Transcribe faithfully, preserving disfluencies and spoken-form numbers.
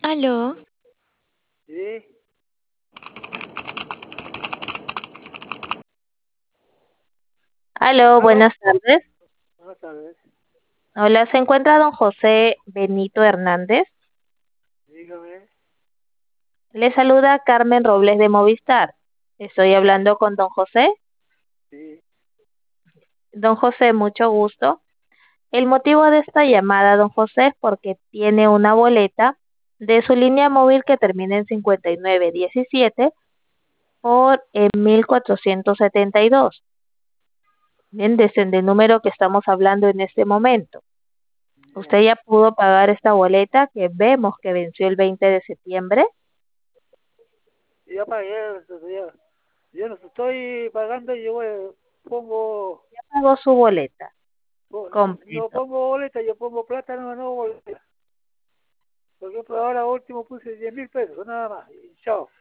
Aló, Sí, aló, aló, buenas tardes. buenas tardes, Hola, ¿se encuentra don José Benito Hernández? dígame, Le saluda Carmen Robles de Movistar. Estoy hablando con don José. sí, Don José, mucho gusto. El motivo de esta llamada, don José, es porque tiene una boleta de su línea móvil que termina en cincuenta y nueve diecisiete por eh, mil cuatrocientos setenta y dos. Bien, desde el número que estamos hablando en este momento. Usted ya, ya pudo pagar esta boleta que vemos que venció el veinte de septiembre. ya pagué, entonces ya, yo no estoy pagando, yo voy, pongo, Ya pagó su boleta po- no completo. pongo boleta, yo pongo plata, no, no boleta. Por ejemplo, ahora último puse diez mil pesos, nada más, y chao.